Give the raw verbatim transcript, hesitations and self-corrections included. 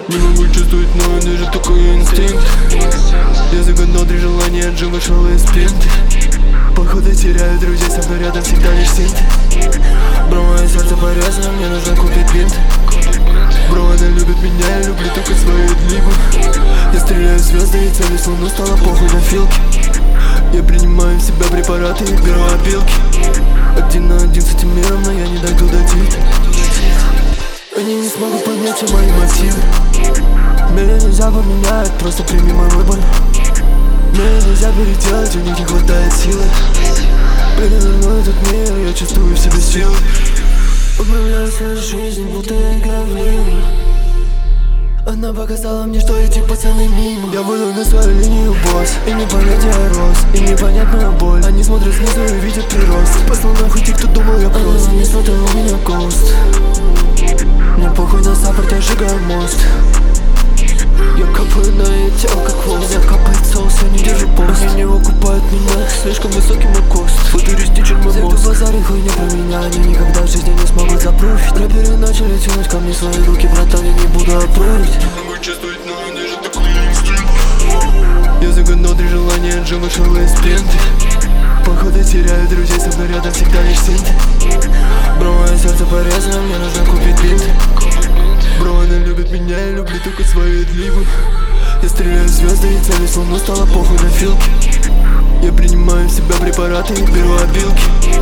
Не могу чувствовать, но это же такой инстинкт. Я загадал три желания, Джим вышел из спинты. Походу теряю друзей, со мной рядом всегда лишь синт. Бро, мое сердце порезано, мне нужно купить бинт. Бро, она любит меня, я люблю только свою длибу. Я стреляю в звезды и целюсь в луну, стало похуй на филки. Я принимаю в себя препараты и беру опилки. Один на один с этим миром, но я не дойду до тит. Они не смогут понять все мои мотивы. Меня нельзя поменять, просто прими мой выбор. Меня нельзя переделать, у них не хватает силы. Переверну этот мир, я чувствую в себе силы. Управляю своей жизнью, будто я играю в игры. Она показала мне, что эти пацаны мимо. Я выйду на свою линию, босс. И не понять я рос, и не понять мою боль. Они смотрят снизу и видят прирост. Послал нахуй тех, кто думал я прост. Они смотрят, у меня гост. Мне похуй на саппорт, я сжигаю мост. Я капаю на ее тело, как хвост. Меня капает соус, я не держу пост. Они не выкупают меня, слишком высокий мой кост. Футуристичен мой мозг. Все, кто базарит хуйня про меня, они никогда в жизни не смогут запруфить. Рэперы начали тянуть ко мне свои руки, братан, я не буду опрувить. Не могу чувствовать, но это же такой инстинкт. Я загадал три желания, Джим вышел из спинты. Походу теряю друзей, со мной рядом всегда лишь синт. Бро, мое сердце порезано, мне нужно купить бинт. Бро, она любит меня, я люблю только свою длибу. Я стреляю в звезды и целюсь в луну, стало похуй на филки. Я принимаю в себя препараты и беру опилки.